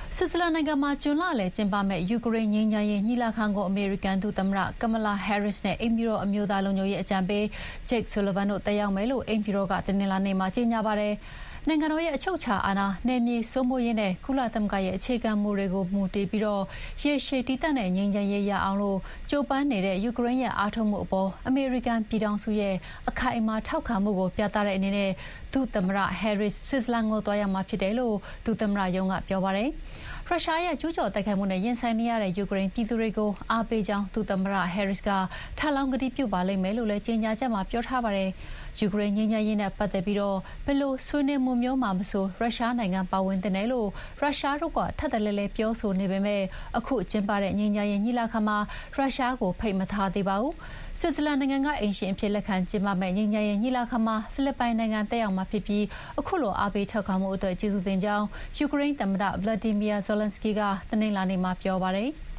ဆွစ်ဇာလန်နိုင်ငံမှာဂျွန်လလယ်ကျင်းပမယ့်ယူကရိန်းငြိမ်းချမ်းရေးညီလာခံကိုအမေရိကန်ဒုသမ္မတကမလာဟဲရစ်နဲ့အိမ်ဖြူတော်အမျိုးသားလုံခြုံရေးအကြံပေးဂျိတ်ဆူလဗန်တို့တက်ရောက်မယ်လို့အိမ်ဖြူတော်ကတနင်္လာနေ့မှာကြေညာပါတယ်။နိုင်ငံတော်ရဲ့အချုပ်အခြာအာဏာနယ်မြေစိုးမိုးရေးနဲ့ကုလသမဂ္ဂရဲ့အခြေခံမူတွေကိုမူတည်ပြီးရေရှည်တည်တံ့တဲ့ငြိမ်းချမ်းရေးရအောင်လို့ကြိုးပမ်းနေတဲ့ယူကရိန်းရဲ့အားထုတ်မှုအပေါ်အမေရိကန်ပြည်ထောင်စုရဲ့အခိုင်အမာထောက်ခံမှုကိုပြသတဲ့အနေနဲ့ဒုသမ္မတဟဲရစ်ဆွစ်ဇာလန်ကိုသွားရောက်မှာဖြစ်တယ်လို့ဒုသမ္မတရုံးကပြောပါတယ်။ရုရှားရဲ့ကျူးကျော်တိုက်ခိုက်မှုနဲ့ရင်ဆိုင်နေရတဲ့ယူကရိန်းပြည်သူတွေကိုအားပေးကြောင်းဒုသမ္မတဟဲရစ်ကထပ်လောင်းကတိပြုပါလိမ့်မယ်လို့လည်းကြေညာချက်မှာပြောထားပါတယ်။ယူကရိန်းငြိမ်းချမ်းရေးနဲ့ပတ်သက်ပြီးဘယ်လိုဆွေးနွေးမှုမျိုးမှမဆိုရုရှားနိုင်ငံပါဝင်တဲ့လို့ရုရှားတို့ကထပ်တလဲလဲပြောဆိုနေပေမဲ့အခုကျင်းပတဲ့ငြိမ်းချမ်းရေးညီလာခံမှာရုရှားကိုဖိတ်မထားသေးပါဘူး။ဆွစ်ဇာလန်နိုင်ငံကအိမ်ရှင်အဖြစ်လက်ခံကျင်းပမယ့်ငြိမ်းချမ်းရေးညီလာခံမှာဖိလစ်ပိုင်နိုင်ငံတက်ရောက်မှာဖြစ်ပြီးအခုလိုအားပေးထောက်ခံမှုအတွက်ကျေးဇူးတင်ကြောင်းယူကရိန်းသမ္မတဗလာဒီမီယာဇယ်လန်စကီကတနင်္လာနေ့မှာပြောပါတယ်။